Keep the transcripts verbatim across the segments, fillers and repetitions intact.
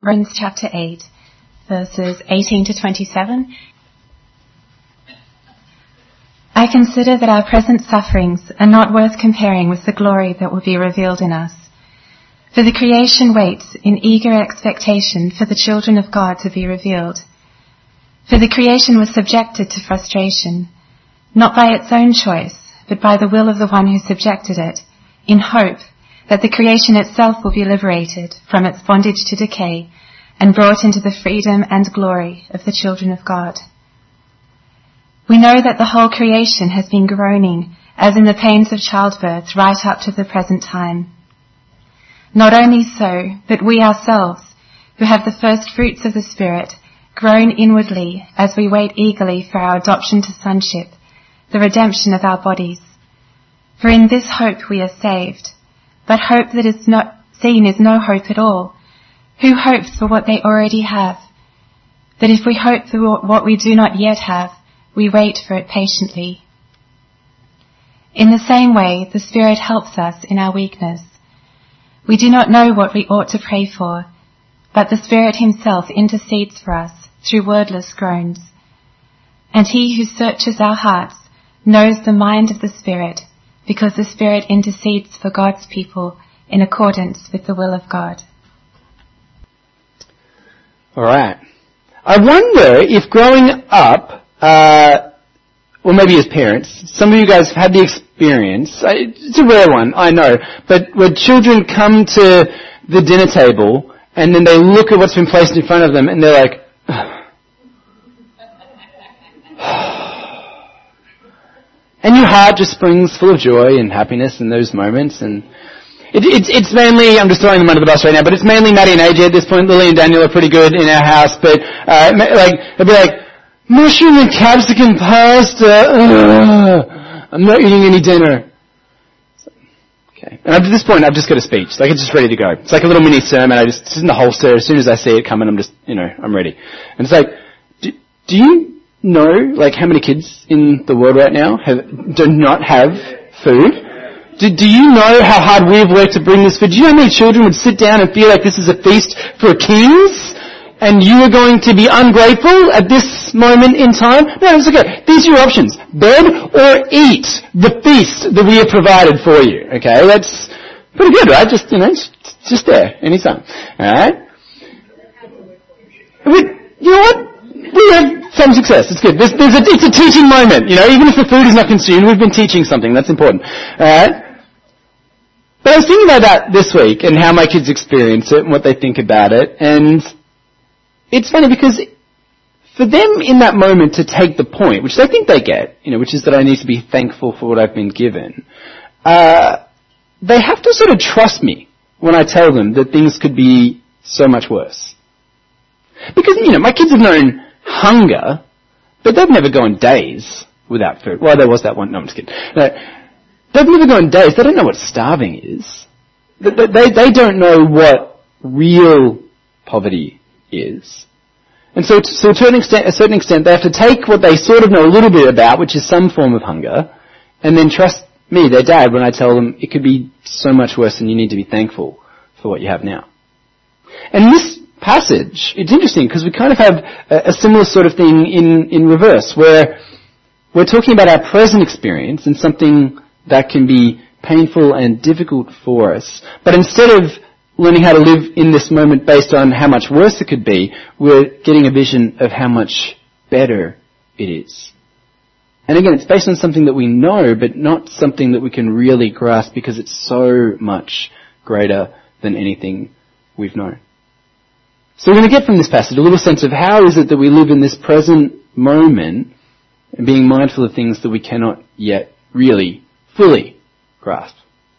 Romans chapter eight, verses eighteen to twenty-seven. I consider that our present sufferings are not worth comparing with the glory that will be revealed in us. For the creation waits in eager expectation for the children of God to be revealed. For the creation was subjected to frustration, not by its own choice, but by the will of the one who subjected it, in hope that the creation itself will be liberated from its bondage to decay and brought into the freedom and glory of the children of God. We know that the whole creation has been groaning as in the pains of childbirth right up to the present time. Not only so, but we ourselves, who have the first fruits of the Spirit, groan inwardly as we wait eagerly for our adoption to sonship, the redemption of our bodies. For in this hope we are saved. But hope that is not seen is no hope at all. Who hopes for what they already have? But if we hope for what we do not yet have, we wait for it patiently. In the same way, the Spirit helps us in our weakness. We do not know what we ought to pray for, but the Spirit himself intercedes for us through wordless groans. And he who searches our hearts knows the mind of the Spirit, because the Spirit intercedes for God's people in accordance with the will of God. All right. I wonder if growing up, uh, or maybe as parents, some of you guys have had the experience, it's a rare one, I know, but when children come to the dinner table and then they look at what's been placed in front of them and they're like, and your heart just springs full of joy and happiness in those moments. And it, it's, it's mainly, I'm just throwing them under the bus right now, but it's mainly Maddie and A J at this point. Lily and Daniel are pretty good in our house, but uh, like it'd be like, mushroom and capsicum pasta. Ugh, I'm not eating any dinner. So, okay. And up to this point, I've just got a speech. Like, it's just ready to go. It's like a little mini sermon. I just, it's in the holster. As soon as I see it coming, I'm just, you know, I'm ready. And it's like, do, do you know, like, how many kids in the world right now have, do not have food? Do, do you know how hard we've worked to bring this food? Do you know how many children would sit down and feel like this is a feast for kings? And you are going to be ungrateful at this moment in time? No, it's okay. These are your options. Bed or eat the feast that we have provided for you. Okay, that's pretty good, right? Just, you know, it's just there, anytime. Alright? We, you know what? We have some success. It's good. There's, there's a, it's a teaching moment. You know, even if the food is not consumed, we've been teaching something. That's important. Alright? But I was thinking about that this week and how my kids experience it and what they think about it. And it's funny because for them in that moment to take the point, which they think they get, you know, which is that I need to be thankful for what I've been given, uh, they have to sort of trust me when I tell them that things could be so much worse. Because, you know, my kids have known hunger, but they've never gone days without food. Well, there was that one. No, I'm just kidding. No, they've never gone days. They don't know what starving is. They, they, they don't know what real poverty is. And so, so to an extent, a certain extent, they have to take what they sort of know a little bit about, which is some form of hunger, and then trust me, their dad, when I tell them it could be so much worse and you need to be thankful for what you have now. And this passage, it's interesting because we kind of have a, a similar sort of thing in, in reverse, where we're talking about our present experience and something that can be painful and difficult for us. But instead of learning how to live in this moment based on how much worse it could be, we're getting a vision of how much better it is. And again, it's based on something that we know, but not something that we can really grasp because it's so much greater than anything we've known. So we're going to get from this passage a little sense of how is it that we live in this present moment and being mindful of things that we cannot yet really fully grasp.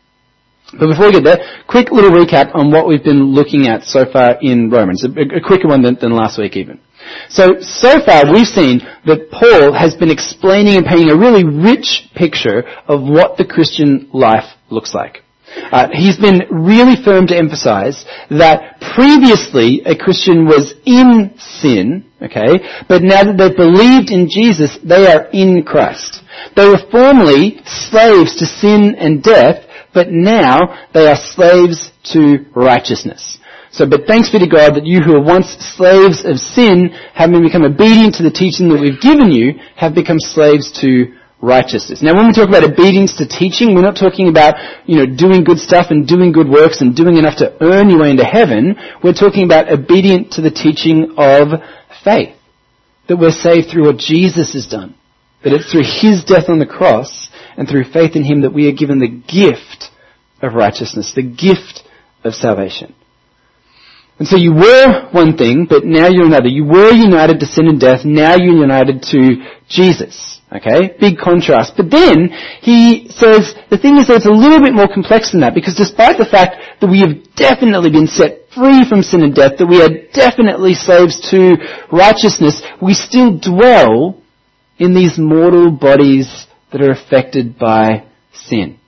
But before we get there, quick little recap on what we've been looking at so far in Romans. A, a quicker one than, than last week even. So, so far we've seen that Paul has been explaining and painting a really rich picture of what the Christian life looks like. Uh, he's been really firm to emphasize that previously a Christian was in sin, okay, but now that they've believed in Jesus, they are in Christ. They were formerly slaves to sin and death, but now they are slaves to righteousness. So, but thanks be to God that you who were once slaves of sin, having become obedient to the teaching that we've given you, have become slaves to righteousness. Now, when we talk about obedience to teaching, we're not talking about, you know, doing good stuff and doing good works and doing enough to earn your way into heaven. We're talking about obedient to the teaching of faith. That we're saved through what Jesus has done. That it's through his death on the cross and through faith in him that we are given the gift of righteousness, the gift of salvation. And so you were one thing, but now you're another. You were united to sin and death, now you're united to Jesus. Okay? Big contrast. But then he says, the thing is that it's a little bit more complex than that, because despite the fact that we have definitely been set free from sin and death, that we are definitely slaves to righteousness, we still dwell in these mortal bodies that are affected by sin.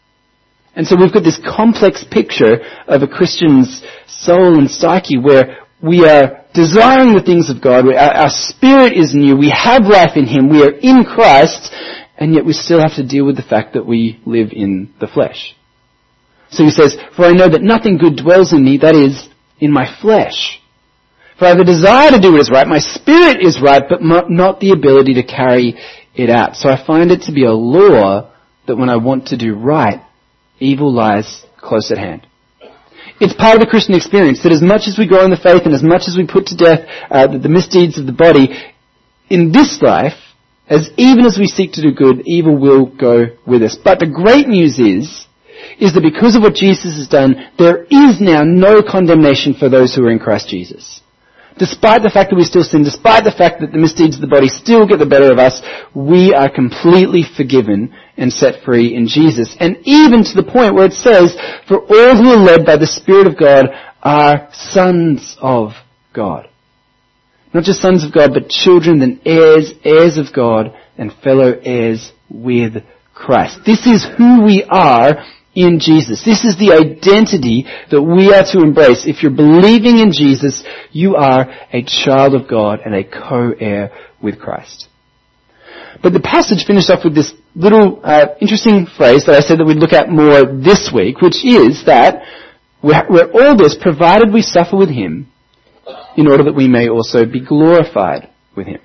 And so we've got this complex picture of a Christian's soul and psyche where we are desiring the things of God, our, our spirit is new, we have life in him, we are in Christ, and yet we still have to deal with the fact that we live in the flesh. So he says, for I know that nothing good dwells in me, that is, in my flesh. For I have a desire to do what is right, my spirit is right, but not the ability to carry it out. So I find it to be a law that when I want to do right, evil lies close at hand. It's part of the Christian experience that as much as we grow in the faith and as much as we put to death uh, the, the misdeeds of the body, in this life, as even as we seek to do good, evil will go with us. But the great news is, is that because of what Jesus has done, there is now no condemnation for those who are in Christ Jesus. Despite the fact that we still sin, despite the fact that the misdeeds of the body still get the better of us, we are completely forgiven and set free in Jesus. And even to the point where it says, for all who are led by the Spirit of God are sons of God. Not just sons of God, but children and heirs, heirs of God, and fellow heirs with Christ. This is who we are in Jesus. This is the identity that we are to embrace. If you're believing in Jesus, you are a child of God and a co-heir with Christ. But the passage finished off with this little uh, interesting phrase that I said that we'd look at more this week, which is that we're, we're all this provided we suffer with him in order that we may also be glorified with him.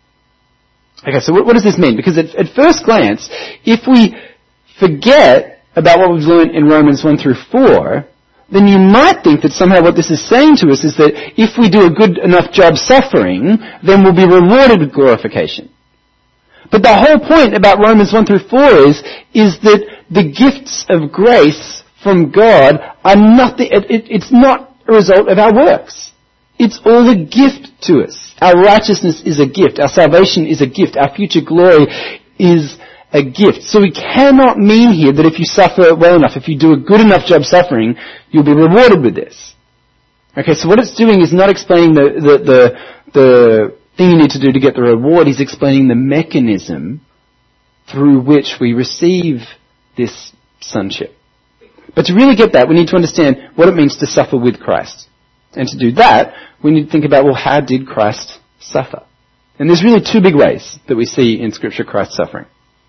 Okay, so what, what does this mean? Because at, at first glance, if we forget about what we've learned in Romans one through four, then you might think that somehow what this is saying to us is that if we do a good enough job suffering, then we'll be rewarded with glorification. But the whole point about Romans one through four is, is that the gifts of grace from God are nothing, it, it, it's not a result of our works. It's all a gift to us. Our righteousness is a gift. Our salvation is a gift. Our future glory is a gift. So we cannot mean here that if you suffer well enough, if you do a good enough job suffering, you'll be rewarded with this. Okay, so what it's doing is not explaining the, the, the, the thing you need to do to get the reward. He's explaining the mechanism through which we receive this sonship. But to really get that, we need to understand what it means to suffer with Christ. And to do that, we need to think about, well, how did Christ suffer? And there's really two big ways that we see in Scripture Christ suffering.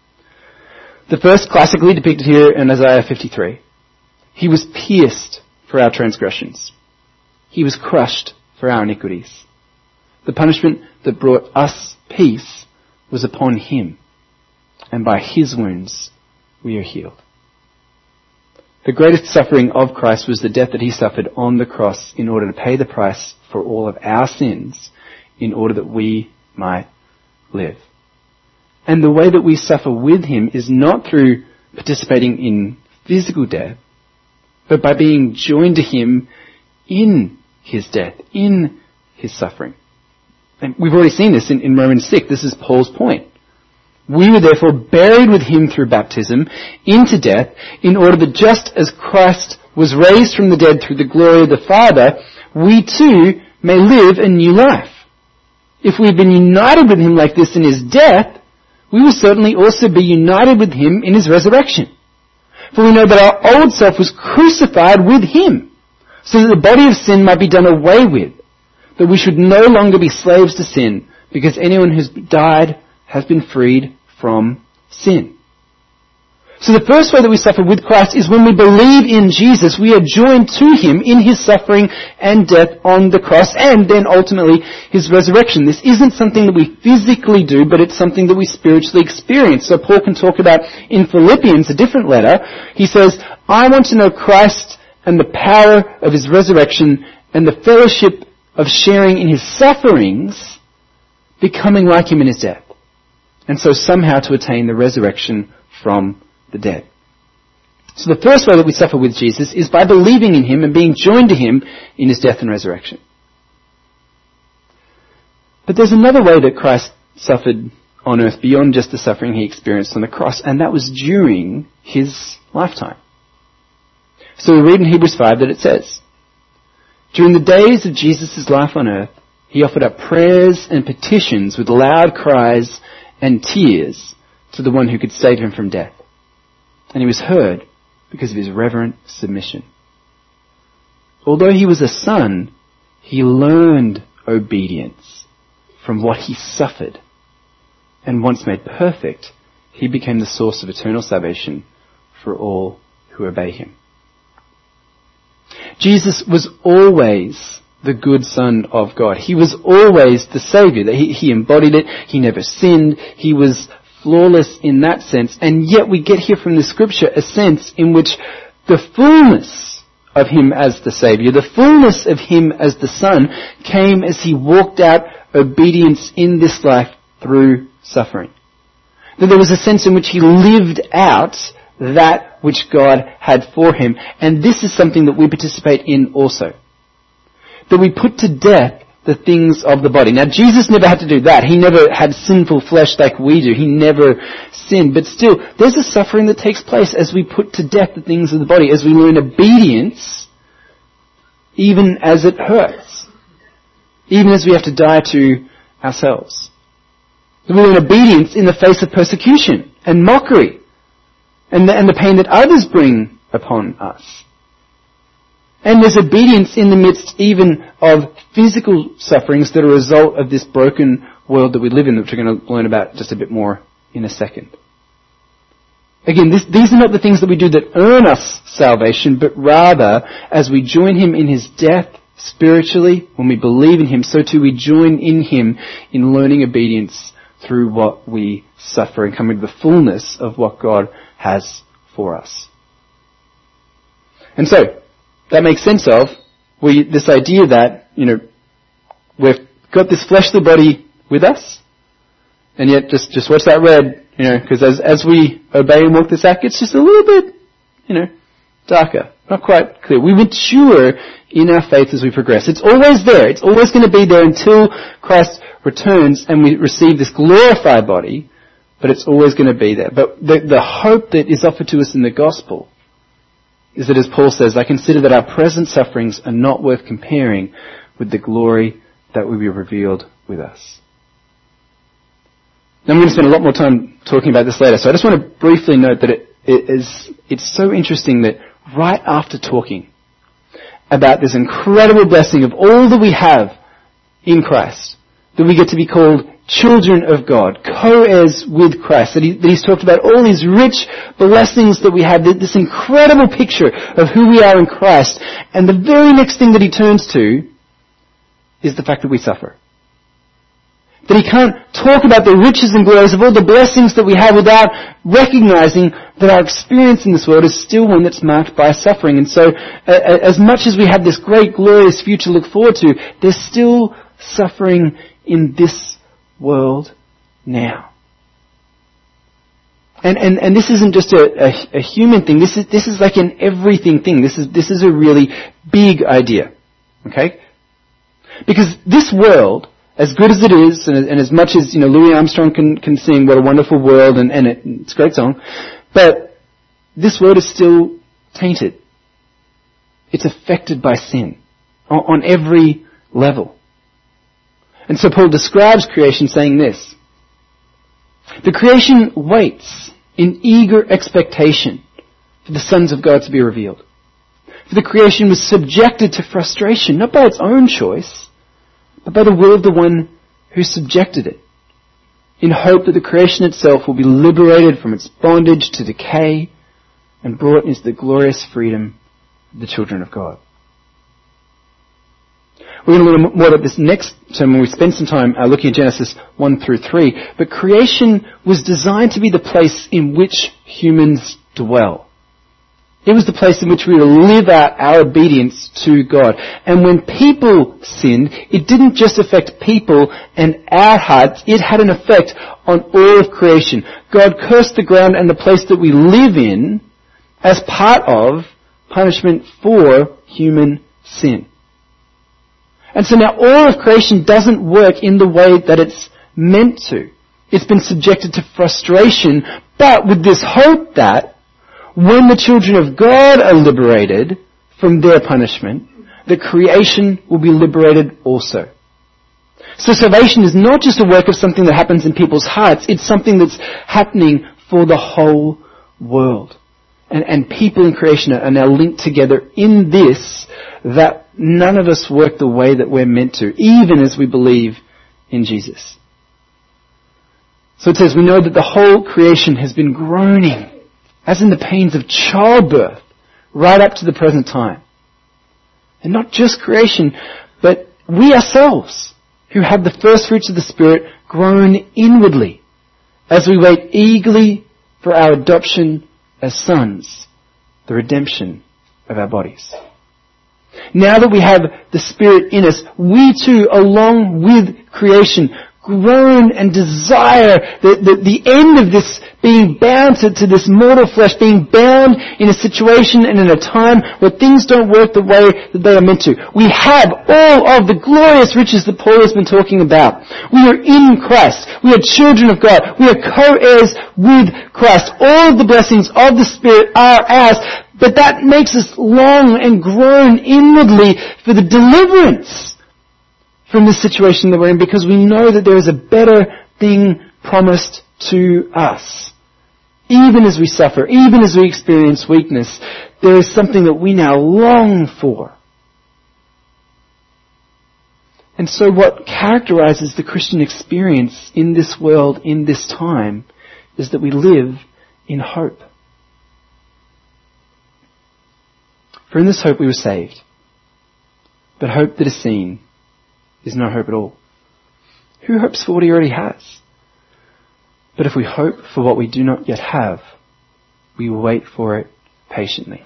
The first, classically depicted here in Isaiah fifty-three. He was pierced for our transgressions. He was crushed for our iniquities. The punishment that brought us peace was upon him, and by his wounds we are healed. The greatest suffering of Christ was the death that he suffered on the cross in order to pay the price for all of our sins, in order that we might live. And the way that we suffer with him is not through participating in physical death, but by being joined to him in his death, in his suffering. And we've already seen this in, in Romans six. This is Paul's point. We were therefore buried with him through baptism into death, in order that just as Christ was raised from the dead through the glory of the Father, we too may live a new life. If we've been united with him like this in his death, we will certainly also be united with him in his resurrection. For we know that our old self was crucified with him, so that the body of sin might be done away with, that we should no longer be slaves to sin, because anyone who's died has been freed from sin. So the first way that we suffer with Christ is when we believe in Jesus, we are joined to him in his suffering and death on the cross, and then ultimately his resurrection. This isn't something that we physically do, but it's something that we spiritually experience. So Paul can talk about in Philippians, a different letter, he says, I want to know Christ and the power of his resurrection and the fellowship of sharing in his sufferings, becoming like him in his death. And so somehow to attain the resurrection from the dead. So the first way that we suffer with Jesus is by believing in him and being joined to him in his death and resurrection. But there's another way that Christ suffered on earth beyond just the suffering he experienced on the cross, and that was during his lifetime. So we read in Hebrews five that it says, during the days of Jesus' life on earth, he offered up prayers and petitions with loud cries and tears to the one who could save him from death. And he was heard because of his reverent submission. Although he was a son, he learned obedience from what he suffered. And once made perfect, he became the source of eternal salvation for all who obey him. Jesus was always the good Son of God. He was always the Saviour. He, he embodied it. He never sinned. He was flawless in that sense. And yet we get here from the Scripture a sense in which the fullness of him as the Saviour, the fullness of him as the Son, came as he walked out obedience in this life through suffering. That there was a sense in which he lived out that which God had for him. And this is something that we participate in also. That we put to death the things of the body. Now, Jesus never had to do that. He never had sinful flesh like we do. He never sinned. But still, there's a suffering that takes place as we put to death the things of the body, as we learn obedience, even as it hurts. Even as we have to die to ourselves. We learn obedience in the face of persecution and mockery and the, and the pain that others bring upon us. And there's obedience in the midst even of physical sufferings that are a result of this broken world that we live in, which we're going to learn about just a bit more in a second. Again, this, these are not the things that we do that earn us salvation, but rather, as we join him in his death spiritually, when we believe in him, so too we join in him in learning obedience through what we suffer and coming to the fullness of what God has for us. And so, that makes sense of we, this idea that, you know, we've got this fleshly body with us, and yet just, just watch that red, you know, because as, as we obey and walk this out, it's just a little bit, you know, darker. Not quite clear. We mature in our faith as we progress. It's always there. It's always going to be there until Christ returns and we receive this glorified body, but it's always going to be there. But the, the hope that is offered to us in the gospel is that, as Paul says, I consider that our present sufferings are not worth comparing with the glory that will be revealed with us. Now I'm going to spend a lot more time talking about this later, so I just want to briefly note that it, it is, it's so interesting that right after talking about this incredible blessing of all that we have in Christ, that we get to be called children of God, co-heirs with Christ, that, he, that he's talked about all these rich blessings that we have, this incredible picture of who we are in Christ, and the very next thing that he turns to is the fact that we suffer. That he can't talk about the riches and glories of all the blessings that we have without recognizing that our experience in this world is still one that's marked by suffering. And so, uh, as much as we have this great, glorious future to look forward to, there's still suffering in this world now. And, and, and this isn't just a, a, a human thing. This is, this is like an everything thing. This is, this is a really big idea. Okay? Because this world, as good as it is, and, and as much as, you know, Louis Armstrong can, can sing What a Wonderful World, and, and it, it's a great song, but this world is still tainted. It's affected by sin on, on every level. And so Paul describes creation saying this: the creation waits in eager expectation for the sons of God to be revealed. For the creation was subjected to frustration, not by its own choice, but by the will of the one who subjected it, in hope that the creation itself will be liberated from its bondage to decay and brought into the glorious freedom of the children of God. We're going to learn more about this next term when we spend some time uh, looking at Genesis one through three. But creation was designed to be the place in which humans dwell. It was the place in which we were to live out our obedience to God. And when people sinned, it didn't just affect people and our hearts, it had an effect on all of creation. God cursed the ground and the place that we live in as part of punishment for human sin. And so now all of creation doesn't work in the way that it's meant to. It's been subjected to frustration, but with this hope that when the children of God are liberated from their punishment, the creation will be liberated also. So salvation is not just a work of something that happens in people's hearts, it's something that's happening for the whole world. And, and people in creation are now linked together in this, that none of us work the way that we're meant to, even as we believe in Jesus. So it says, we know that the whole creation has been groaning, as in the pains of childbirth, right up to the present time. And not just creation, but we ourselves, who have the first fruits of the Spirit, groan inwardly, as we wait eagerly for our adoption as sons, the redemption of our bodies. Now that we have the Spirit in us, we too, along with creation, groan and desire the, the, the end of this being bound to, to this mortal flesh, being bound in a situation and in a time where things don't work the way that they are meant to. We have all of the glorious riches that Paul has been talking about. We are in Christ. We are children of God. We are co-heirs with Christ. All of the blessings of the Spirit are ours, but that makes us long and groan inwardly for the deliverance from the situation that we're in, because we know that there is a better thing promised to us. Even as we suffer, even as we experience weakness, there is something that we now long for. And so what characterizes the Christian experience in this world, in this time, is that we live in hope. For in this hope we were saved. But hope that is seen is no hope at all. Who hopes for what he already has? But if we hope for what we do not yet have, we wait for it patiently.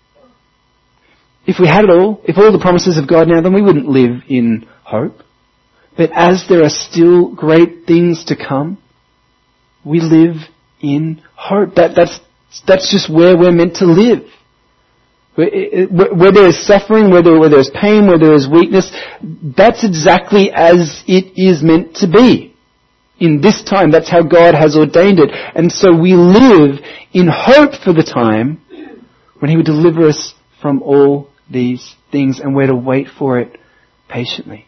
If we had it all, if all the promises of God now, then we wouldn't live in hope. But as there are still great things to come, we live in hope. That, that's, that's just where we're meant to live. Where, where there is suffering, where there, where there is pain, where there is weakness, that's exactly as it is meant to be. In this time, that's how God has ordained it. And so we live in hope for the time when He would deliver us from all these things, and we're to wait for it patiently.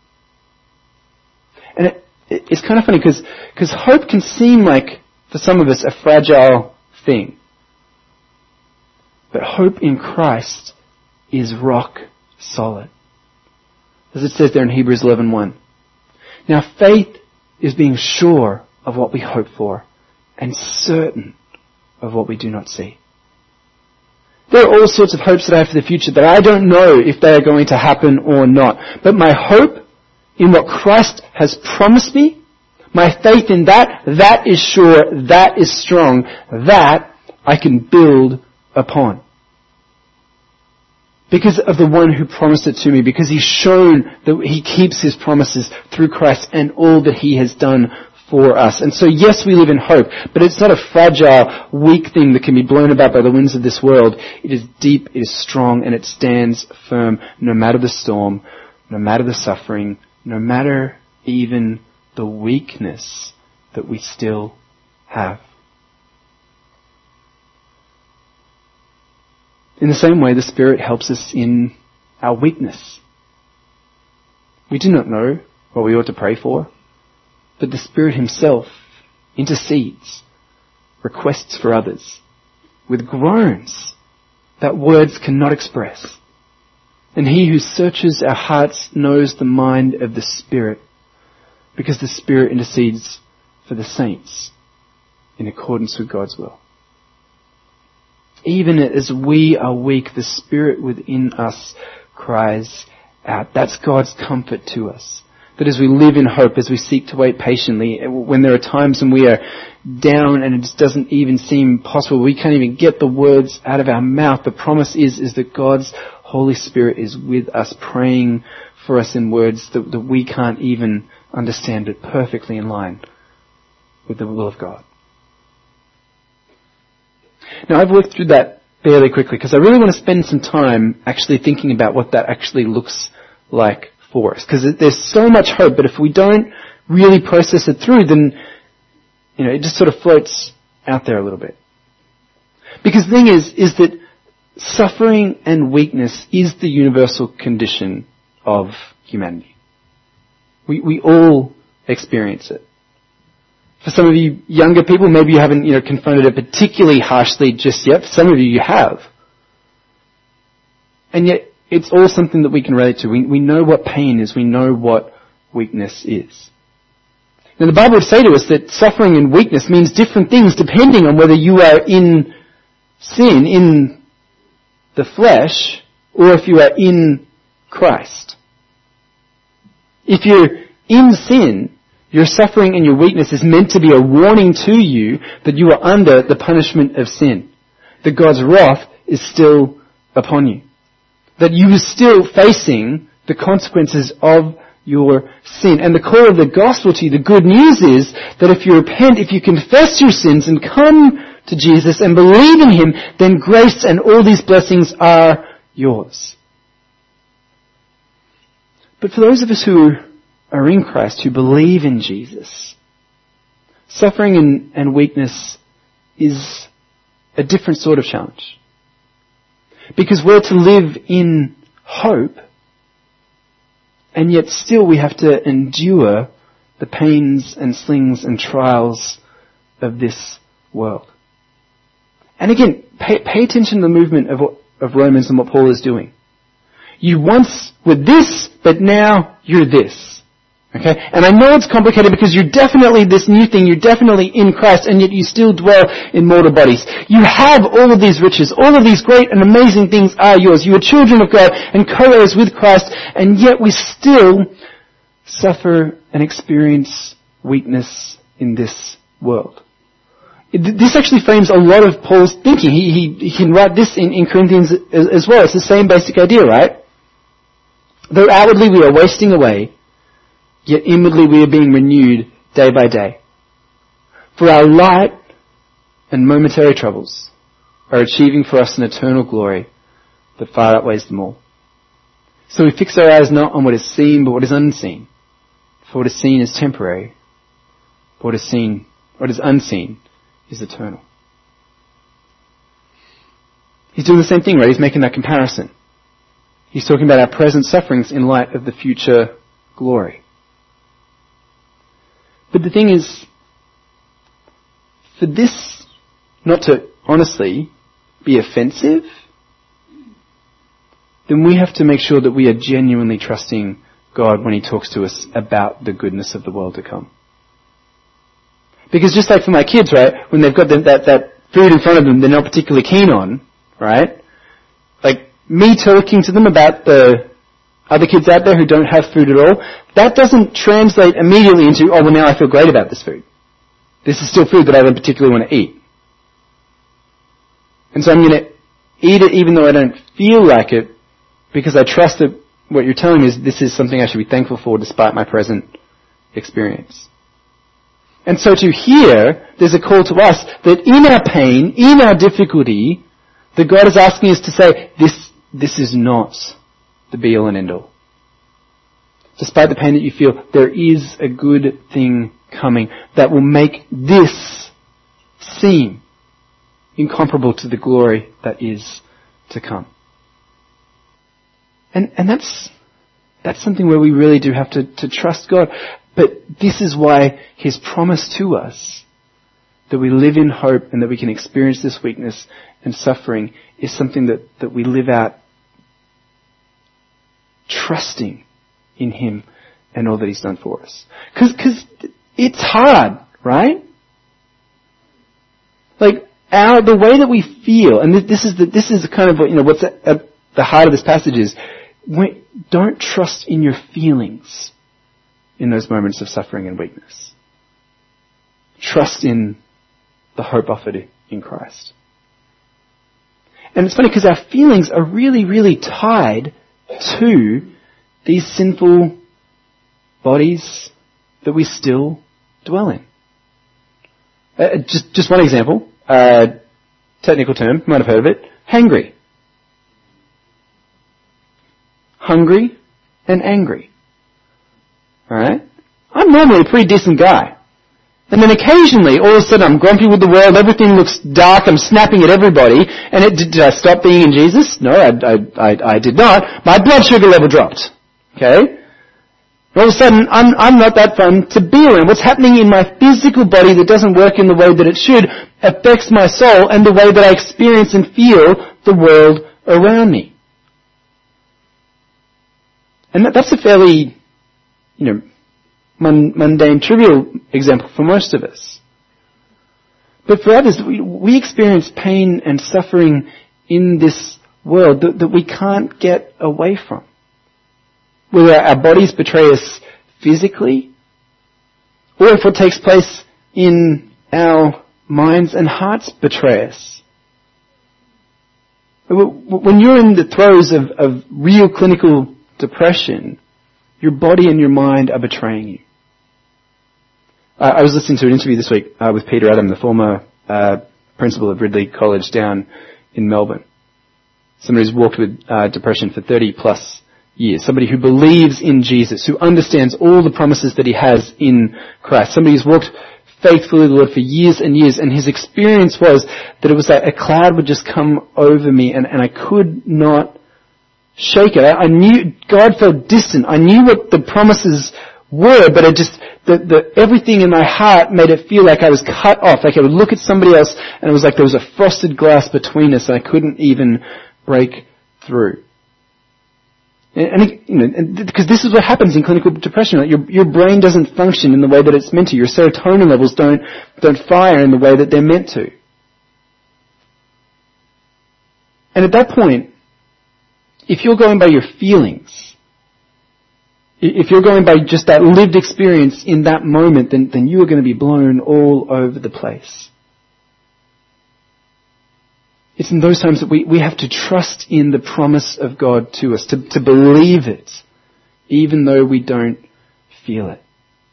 And it, it, it's kind of funny because because hope can seem like, for some of us, a fragile thing. But hope in Christ is rock solid. As it says there in Hebrews eleven one. Now faith is being sure of what we hope for and certain of what we do not see. There are all sorts of hopes that I have for the future that I don't know if they are going to happen or not. But my hope in what Christ has promised me, my faith in that, that is sure, that is strong, that I can build upon. Because of the one who promised it to me, because He's shown that He keeps His promises through Christ and all that He has done for us. And so yes, we live in hope, but it's not a fragile, weak thing that can be blown about by the winds of this world. It is deep, it is strong, and it stands firm no matter the storm, no matter the suffering, no matter even the weakness that we still have. In the same way, the Spirit helps us in our weakness. We do not know what we ought to pray for, but the Spirit Himself intercedes, requests for others, with groans that words cannot express. And He who searches our hearts knows the mind of the Spirit, because the Spirit intercedes for the saints in accordance with God's will. Even as we are weak, the Spirit within us cries out. That's God's comfort to us. That as we live in hope, as we seek to wait patiently, when there are times when we are down and it just doesn't even seem possible, we can't even get the words out of our mouth, the promise is, is that God's Holy Spirit is with us, praying for us in words that, that we can't even understand, but perfectly in line with the will of God. Now, I've worked through that fairly quickly because I really want to spend some time actually thinking about what that actually looks like for us. Because there's so much hope, but if we don't really process it through, then, you know, it just sort of floats out there a little bit. Because the thing is, is that suffering and weakness is the universal condition of humanity. We, we all experience it. For some of you younger people, maybe you haven't, you know, confronted it particularly harshly just yet. For some of you, you have. And yet, it's all something that we can relate to. We, we know what pain is. We know what weakness is. Now, the Bible would say to us that suffering and weakness means different things depending on whether you are in sin, in the flesh, or if you are in Christ. If you're in sin, your suffering and your weakness is meant to be a warning to you that you are under the punishment of sin. That God's wrath is still upon you. That you are still facing the consequences of your sin. And the call of the gospel to you, the good news is that if you repent, if you confess your sins and come to Jesus and believe in Him, then grace and all these blessings are yours. But for those of us who are in Christ, who believe in Jesus, suffering and, and weakness is a different sort of challenge. Because we're to live in hope, and yet still we have to endure the pains and slings and trials of this world. And again, pay, pay attention to the movement of, of Romans and what Paul is doing. You once were this, but now you're this. Okay? And I know it's complicated because you're definitely this new thing, you're definitely in Christ, and yet you still dwell in mortal bodies. You have all of these riches, all of these great and amazing things are yours. You are children of God and co-heirs with Christ, and yet we still suffer and experience weakness in this world. This actually frames a lot of Paul's thinking. He, he, he can write this in, in Corinthians as, as well. It's the same basic idea, right? Though outwardly we are wasting away, yet inwardly we are being renewed day by day. For our light and momentary troubles are achieving for us an eternal glory that far outweighs them all. So we fix our eyes not on what is seen, but what is unseen. For what is seen is temporary, but what is seen, what is unseen is eternal. He's doing the same thing, right? He's making that comparison. He's talking about our present sufferings in light of the future glory. But the thing is, for this not to honestly be offensive, then we have to make sure that we are genuinely trusting God when He talks to us about the goodness of the world to come. Because just like for my kids, right, when they've got the, that, that food in front of them they're not particularly keen on, right, like me talking to them about the other kids out there who don't have food at all, that doesn't translate immediately into, oh, well, now I feel great about this food. This is still food that I don't particularly want to eat. And so I'm going to eat it even though I don't feel like it, because I trust that what you're telling me is this is something I should be thankful for despite my present experience. And so to here, there's a call to us that in our pain, in our difficulty, that God is asking us to say, this, this is not the be-all and end-all. Despite the pain that you feel, there is a good thing coming that will make this seem incomparable to the glory that is to come. And and that's that's something where we really do have to, to trust God. But this is why His promise to us that we live in hope and that we can experience this weakness and suffering is something that, that we live out trusting in Him and all that He's done for us. Because it's hard, right? Like, our, the way that we feel, and this is the, this is kind of what, you know, what's at, at the heart of this passage is, we don't trust in your feelings in those moments of suffering and weakness. Trust in the hope offered in Christ. And it's funny because our feelings are really, really tied to these sinful bodies that we still dwell in. Uh, just, just one example, uh, technical term, you might have heard of it, hangry. Hungry and angry. Alright? I'm normally a pretty decent guy. And then occasionally, all of a sudden, I'm grumpy with the world, everything looks dark, I'm snapping at everybody, and it, did, did I stop being in Jesus? No, I, I, I, I did not. My blood sugar level dropped. Okay? All of a sudden, I'm, I'm not that fun to be around. What's happening in my physical body that doesn't work in the way that it should affects my soul and the way that I experience and feel the world around me. And that, that's a fairly, you know, mundane, trivial example for most of us. But for others, we, we experience pain and suffering in this world that, that we can't get away from. Whether our bodies betray us physically, or if what takes place in our minds and hearts betray us. When you're in the throes of, of real clinical depression, your body and your mind are betraying you. Uh, I was listening to an interview this week uh, with Peter Adam, the former uh, principal of Ridley College down in Melbourne. Somebody who's walked with uh, depression for thirty plus years. Somebody who believes in Jesus, who understands all the promises that he has in Christ. Somebody who's walked faithfully with the Lord for years and years, and his experience was that it was like a cloud would just come over me, and, and I could not shake it. I, I knew God felt distant. I knew what the promises were, but it just the, the everything in my heart made it feel like I was cut off. Like I would look at somebody else, and it was like there was a frosted glass between us, and I couldn't even break through. And, and you know, because this is what happens in clinical depression. Like your your brain doesn't function in the way that it's meant to. Your serotonin levels don't don't fire in the way that they're meant to. And at that point, if you're going by your feelings, if you're going by just that lived experience in that moment, then, then you are going to be blown all over the place. It's in those times that we, we have to trust in the promise of God to us, to, to believe it, even though we don't feel it.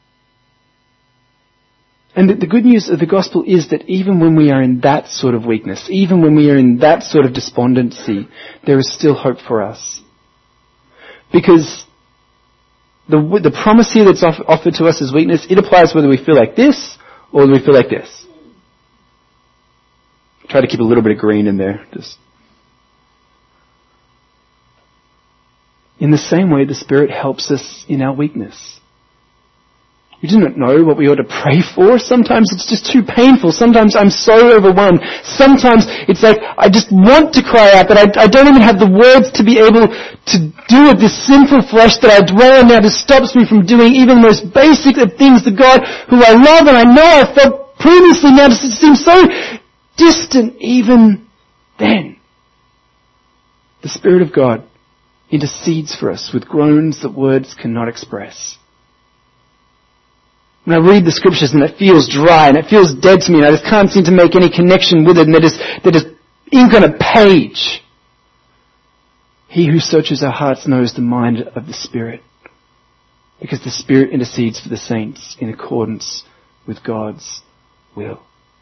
And the, the good news of the gospel is that even when we are in that sort of weakness, even when we are in that sort of despondency, there is still hope for us. Because the, the promise here that's off, offered to us as weakness, it applies whether we feel like this or whether we feel like this. Try to keep a little bit of green in there. Just in the same way, the Spirit helps us in our weakness. We do not know what we ought to pray for. Sometimes it's just too painful. Sometimes I'm so overwhelmed. Sometimes it's like I just want to cry out, but I, I don't even have the words to be able to do it. This sinful flesh that I dwell in now just stops me from doing even the most basic of things. The God who I love and I know I felt previously now just seems so distant even then. The Spirit of God intercedes for us with groans that words cannot express. When I read the scriptures and it feels dry and it feels dead to me and I just can't seem to make any connection with it and they're just, they're just ink on a page. He who searches our hearts knows the mind of the Spirit, because the Spirit intercedes for the saints in accordance with God's will.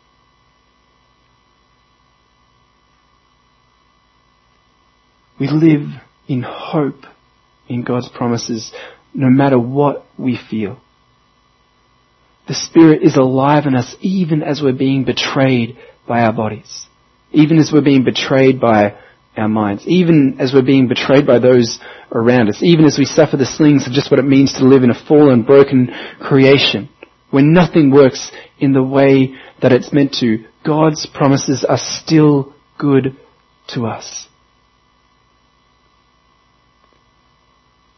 We live in hope in God's promises no matter what we feel. The Spirit is alive in us even as we're being betrayed by our bodies. Even as we're being betrayed by our minds. Even as we're being betrayed by those around us. Even as we suffer the slings of just what it means to live in a fallen, broken creation. When nothing works in the way that it's meant to, God's promises are still good to us.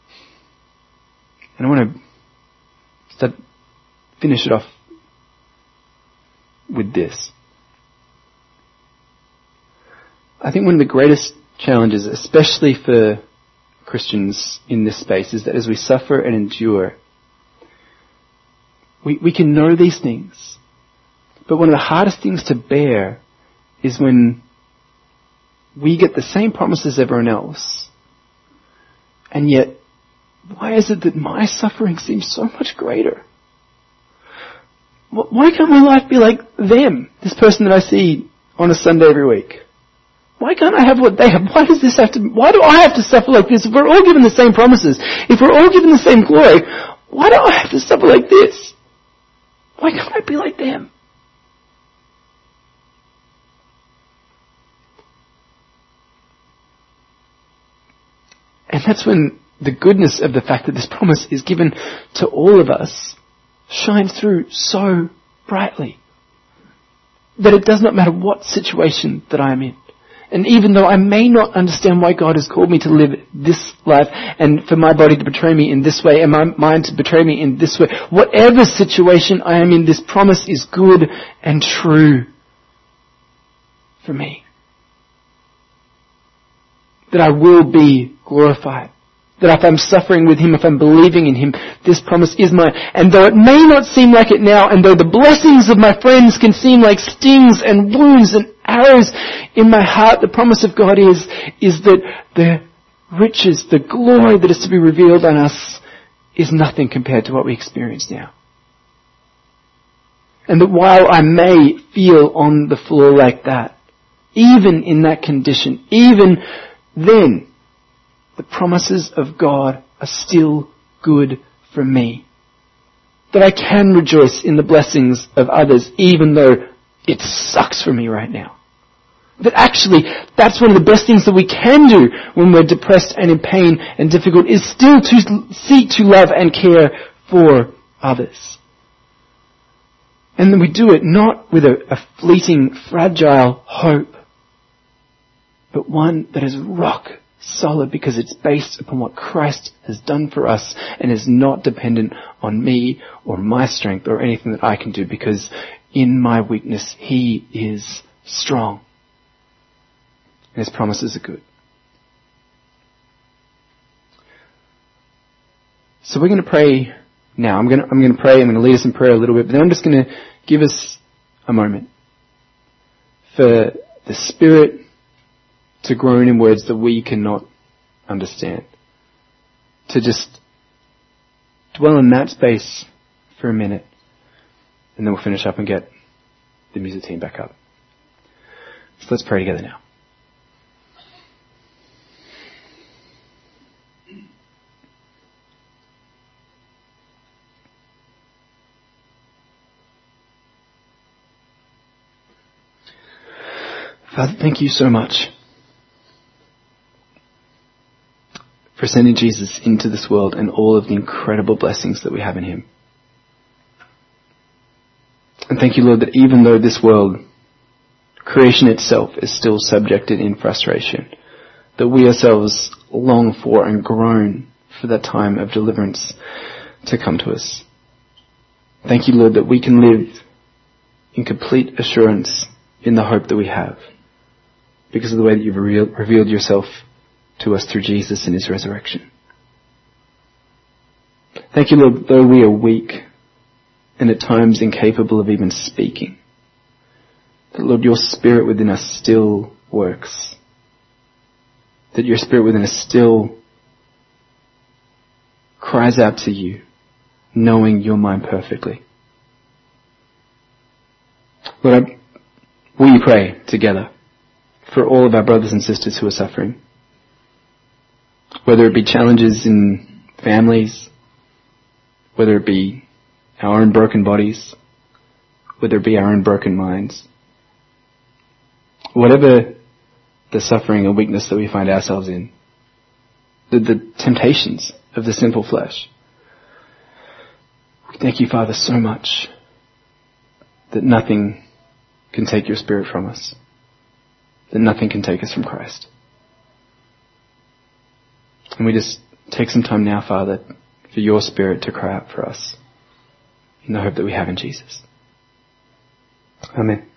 And I want to start, finish it off with this. I think one of the greatest challenges, especially for Christians in this space, is that as we suffer and endure, we, we can know these things. But one of the hardest things to bear is when we get the same promise as everyone else, and yet, why is it that my suffering seems so much greater? Why can't my life be like them, this person that I see on a Sunday every week? Why can't I have what they have? Why does this have to, why do I have to suffer like this? If we're all given the same promises, if we're all given the same glory, why do I have to suffer like this? Why can't I be like them? And that's when the goodness of the fact that this promise is given to all of us shines through so brightly that it does not matter what situation that I am in. And even though I may not understand why God has called me to live this life and for my body to betray me in this way and my mind to betray me in this way, whatever situation I am in, this promise is good and true for me. That I will be glorified. That if I'm suffering with Him, if I'm believing in Him, this promise is mine. And though it may not seem like it now, and though the blessings of my friends can seem like stings and wounds and arrows in my heart, the promise of God is, is that the riches, the glory that is to be revealed on us is nothing compared to what we experience now. And that while I may feel on the floor like that, even in that condition, even then, the promises of God are still good for me. That I can rejoice in the blessings of others, even though it sucks for me right now. That actually, that's one of the best things that we can do when we're depressed and in pain and difficult, is still to seek to love and care for others. And then we do it not with a, a fleeting, fragile hope, but one that is rock solid because it's based upon what Christ has done for us and is not dependent on me or my strength or anything that I can do, because in my weakness He is strong. And His promises are good. So we're going to pray now. I'm going to, I'm going to pray. I'm going to lead us in prayer a little bit, but then I'm just going to give us a moment for the Spirit to groan in words that we cannot understand. To just dwell in that space for a minute, and then we'll finish up and get the music team back up. So let's pray together now. Father, thank you so much for sending Jesus into this world and all of the incredible blessings that we have in Him. And thank you, Lord, that even though this world, creation itself, is still subjected in frustration, that we ourselves long for and groan for that time of deliverance to come to us. Thank you, Lord, that we can live in complete assurance in the hope that we have, because of the way that you've revealed yourself to us through Jesus and His resurrection. Thank you, Lord, though we are weak and at times incapable of even speaking, that, Lord, your Spirit within us still works. That your Spirit within us still cries out to you, knowing your mind perfectly. Lord, will you pray together for all of our brothers and sisters who are suffering? Whether it be challenges in families, whether it be our own broken bodies, whether it be our own broken minds, whatever the suffering or weakness that we find ourselves in, the, the temptations of the sinful flesh. We thank you, Father, so much that nothing can take your Spirit from us, that nothing can take us from Christ. And we just take some time now, Father, for your Spirit to cry out for us in the hope that we have in Jesus. Amen.